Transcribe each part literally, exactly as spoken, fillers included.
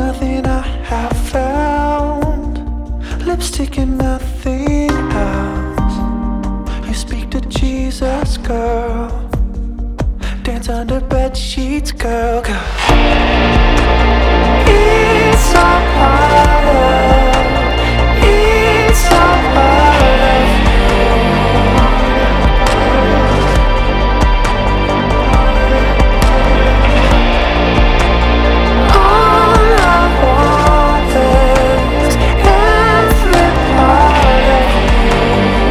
nothing I have found. Lipstick and nothing else. You speak to Jesus, girl. Dance under bed sheets, girl, girl. It's all part of, it's all part of you. All I want is every part of you.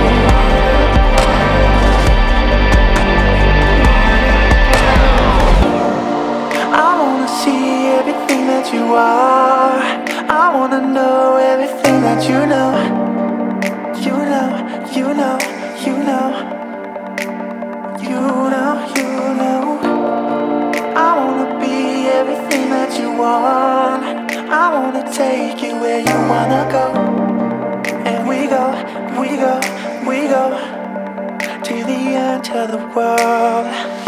I wanna see everything that you are. I wanna know everything that you know. You know, you know, you know. You know, you know. I wanna be everything that you want. I wanna take you where you wanna go. And we go, we go, we go to the end of the world.